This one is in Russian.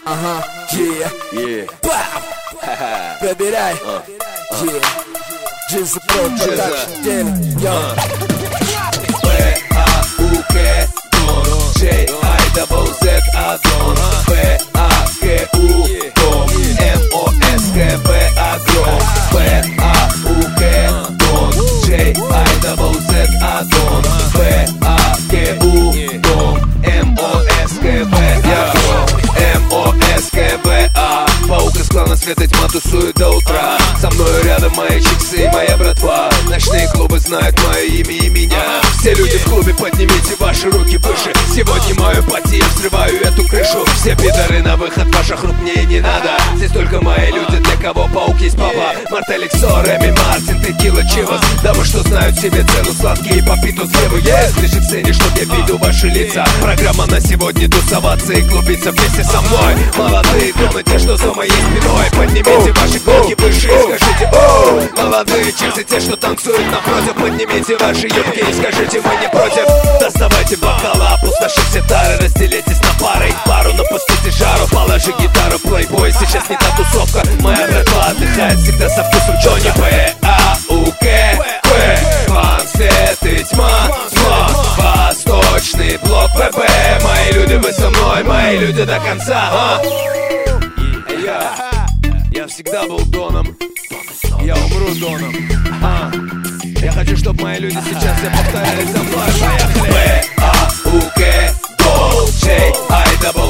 Ага, бам! Проверяй, Джиза Про Продакшн деле, П-А-У-К, Дон, J-I-Z-Z, Адон, П-А-К-У, Дом, М-О-С-К-Б, Агрон, П-А-У-К, Дон, J-I-Z-Z, Адон, П-А-К-У, Дом, М-О-С-К-Б, Агрон, М-О-С-К-Б-А. Паук из клана Света Тьма тусует до утра. Со мною рядом мои чиксы и моя братва. Ночные клубы знают мое имя и меня. Все люди в клубе, поднимите ваши руки выше. Сегодня мою пати, я взрываю эту крышу. Все пидоры на выход, ваших рук мне не надо. Здесь только мои люди, для кого паук есть папа. Мартеликсо, Реми Мартин, Текила, Чивас. Дамы, что знают себе цену, сладкие попиту сливы. Есть ближе к сцене, чтоб я видел ваши лица. Программа на сегодня тусоваться и клубиться вместе со мной. Молодые доны, те, что за моей спиной. Поднимите ваши руки выше и скажите оу. Молодые чиксы, те, что танцуют напротив. Поднимите ваши юбки и скажите мы не против. Доставайте бокалы, опустошив все тары. Разделитесь на пары, их пару, напустите жару. Положи гитару, плейбой, сейчас не та тусовка. Моя братва отдыхает всегда со вкусом Джонни. П-А-У-К, П, клан Свет и Тьма, Восточный блок ПП. Мои люди, вы со мной, мои люди до конца. Я всегда был Доном, я умру Доном. Я хочу, чтобы мои люди сейчас все повторяли за мной. Поехали! П-А-У-К, Дон, J-I-Z-Z.